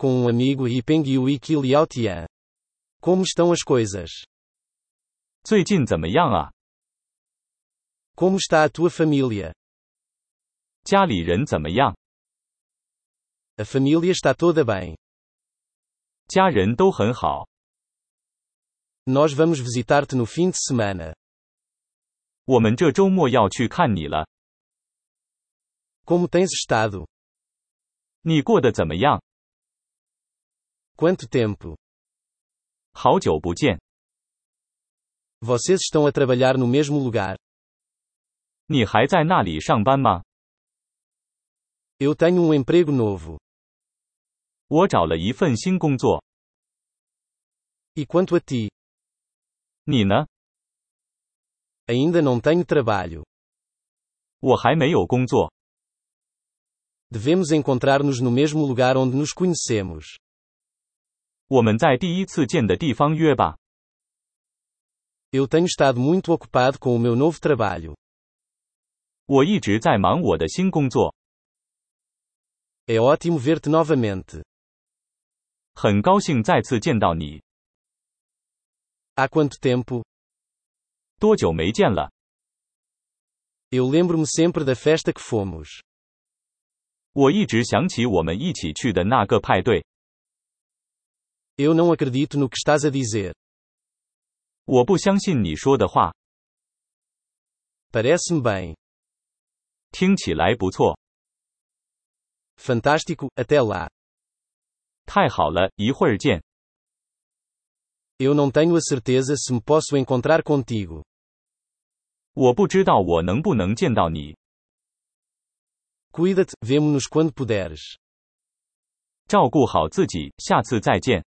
com amigo e Pengyu e Liaotian. Como estão as coisas? 最近怎么样啊？ Como está a tua família? 家里人怎么样？ A família está toda bem. 家人都很好。 Nós vamos visitar-te no fim de semana. 我们这周末要去看你了。 Como tens estado? 你过得怎么样？ Quanto tempo? 好久不见。 Vocês estão a trabalhar no mesmo lugar. 你还在那里上班吗？ Eu tenho um emprego novo. 我找了一份新工作。 E quanto a ti? 你呢？ Ainda não tenho trabalho. 我还没有工作。 Devemos encontrar-nos no mesmo lugar onde nos conhecemos. 我们在第一次见的地方约吧。 Eu tenho estado muito ocupado com o meu novo trabalho. 我一直在忙我的新工作。 É ótimo ver-te novamente. 很高兴再次见到你。 Há quanto tempo? 多久没见了？ Eu lembro-me sempre da festa que fomos. 我一直想起我们一起去的那个派对。 Eu não acredito no que estás a dizer. 我不相信你说的话。 Parece-me bem. 听起来不错。 Fantástico, até lá. 太好了，一会儿见。 Eu não tenho a certeza se me posso encontrar contigo. 我不知道我能不能见到你。 Cuida-te, vemo-nos quando puderes. 照顾好自己，下次再见。